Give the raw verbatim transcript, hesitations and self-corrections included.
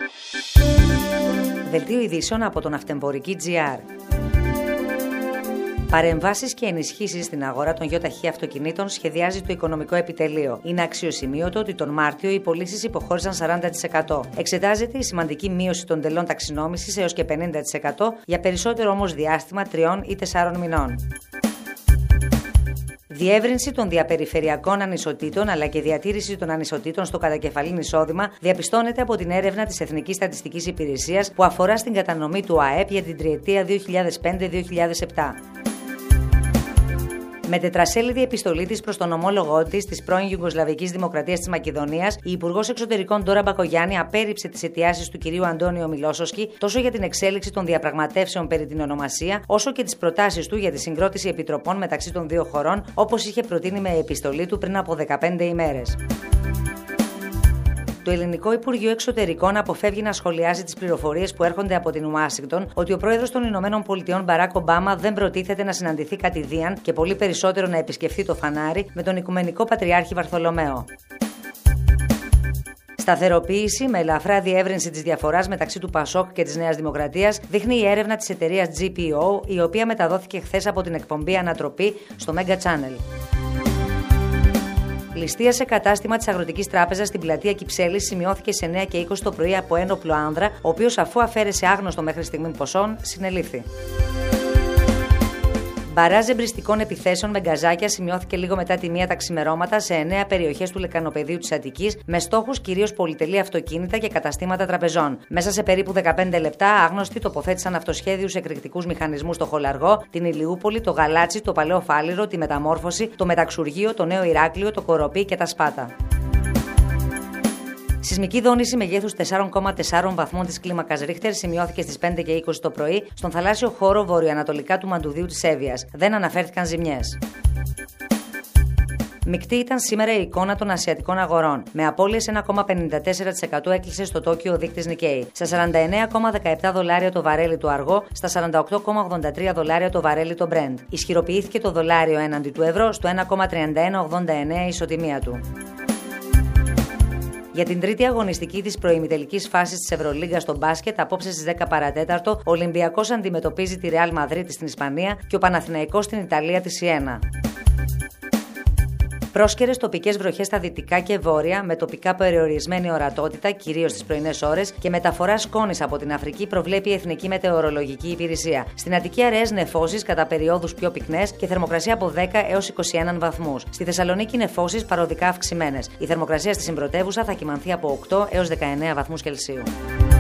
Δελτίο ειδήσεων από τον Ναυτεμπορική τζι αρ. Παρεμβάσεις και ενισχύσεις στην αγορά των ΙΧ αυτοκινήτων σχεδιάζει το Οικονομικό Επιτελείο. Είναι αξιοσημείωτο ότι τον Μάρτιο οι πωλήσεις υποχώρησαν σαράντα τοις εκατό. Εξετάζεται η σημαντική μείωση των τελών ταξινόμησης έως και πενήντα τοις εκατό, για περισσότερο όμως διάστημα τριών ή τεσσάρων μηνών. Διεύρυνση των διαπεριφερειακών ανισοτήτων αλλά και διατήρηση των ανισοτήτων στο κατακεφαλήν εισόδημα διαπιστώνεται από την έρευνα της Εθνικής Στατιστικής Υπηρεσίας που αφορά στην κατανομή του ΑΕΠ για την τριετία δύο χιλιάδες πέντε με δύο χιλιάδες επτά. Με τετρασέλιδη επιστολή της προς τον ομόλογό της της πρώην Ιουγκοσλαβικής Δημοκρατίας της Μακεδονίας, η Υπουργός Εξωτερικών Ντόρα Μπακογιάννη απέρριψε τις αιτιάσεις του κυρίου Αντώνιο Μιλόσοσκι τόσο για την εξέλιξη των διαπραγματεύσεων περί την ονομασία, όσο και τις προτάσεις του για τη συγκρότηση επιτροπών μεταξύ των δύο χωρών, όπως είχε προτείνει με επιστολή του πριν από δεκαπέντε ημέρες. Το Ελληνικό Υπουργείο Εξωτερικών αποφεύγει να σχολιάσει τις πληροφορίες που έρχονται από την Ουάσιγκτον ότι ο πρόεδρος των Ηνωμένων Πολιτειών Μπαράκ Ομπάμα δεν προτίθεται να συναντηθεί κατηδίαν και πολύ περισσότερο να επισκεφθεί το φανάρι με τον Οικουμενικό Πατριάρχη Βαρθολομαίο. Σταθεροποίηση με ελαφρά διεύρυνση της διαφοράς μεταξύ του Πασόκ και της Νέας Δημοκρατίας δείχνει η έρευνα της εταιρείας τζι πι ο, η οποία μεταδόθηκε χθες από την εκπομπή Ανατροπή στο Mega Channel. Ληστεία σε κατάστημα της Αγροτικής Τράπεζας στην πλατεία Κυψέλης σημειώθηκε σε εννιά και είκοσι το πρωί από ένοπλο άνδρα, ο οποίος αφού αφαίρεσε άγνωστο μέχρι στιγμή ποσόν, συνελήφθη. Μπαράζ εμπριστικών επιθέσεων με γκαζάκια σημειώθηκε λίγο μετά τη μία τα ξημερώματα σε εννέα περιοχές του λεκανοπεδίου της Αττικής, με στόχους κυρίως πολυτελή αυτοκίνητα και καταστήματα τραπεζών. Μέσα σε περίπου δεκαπέντε λεπτά, άγνωστοι τοποθέτησαν αυτοσχέδιους εκρηκτικούς μηχανισμούς στο Χολαργό, την Ηλιούπολη, το Γαλάτσι, το Παλαιό Φάληρο, τη Μεταμόρφωση, το Μεταξουργείο, το Νέο Ηράκλειο, το Κοροπή και τα Σπάτα. Σεισμική δόνηση μεγέθους τέσσερα κόμμα τέσσερα βαθμών της κλίμακας Ρίχτερ σημειώθηκε στις πέντε και είκοσι το πρωί στον θαλάσσιο χώρο βορειοανατολικά του Μαντουδίου της Εύβοιας. Δεν αναφέρθηκαν ζημιές. Μεικτή ήταν σήμερα η εικόνα των ασιατικών αγορών. Με απώλειες ένα κόμμα πενήντα τέσσερα τοις εκατό έκλεισε στο Τόκιο ο δείκτης Nikkei. Στα σαράντα εννέα κόμμα δεκαεπτά δολάρια το βαρέλι του αργό, στα σαράντα οκτώ κόμμα ογδόντα τρία δολάρια το βαρέλι το Brent. Ισχυροποιήθηκε το δολάριο έναντι του ευρώ στο ένα κόμμα τριάντα ένα ογδόντα εννέα ισοτιμία του. Για την τρίτη αγωνιστική της προημιτελικής φάσης της Ευρωλίγκας στο μπάσκετ, απόψε στις δέκα παρατέταρτο, ο Ολυμπιακός αντιμετωπίζει τη Ρεάλ Μαδρίτη στην Ισπανία και ο Παναθηναϊκός στην Ιταλία τη Σιένα. Πρόσκαιρες τοπικές βροχές στα δυτικά και βόρεια, με τοπικά περιορισμένη ορατότητα, κυρίως τις πρωινές ώρες, και μεταφορά σκόνης από την Αφρική προβλέπει η Εθνική Μετεωρολογική Υπηρεσία. Στην Αττική αραιές νεφώσεις κατά περιόδους πιο πυκνές και θερμοκρασία από δέκα έως είκοσι ένα βαθμούς. Στη Θεσσαλονίκη νεφώσεις παροδικά αυξημένες. Η θερμοκρασία στη συμπρωτεύουσα θα κυμανθεί από οκτώ έως δεκαεννέα βαθμούς Κελσίου.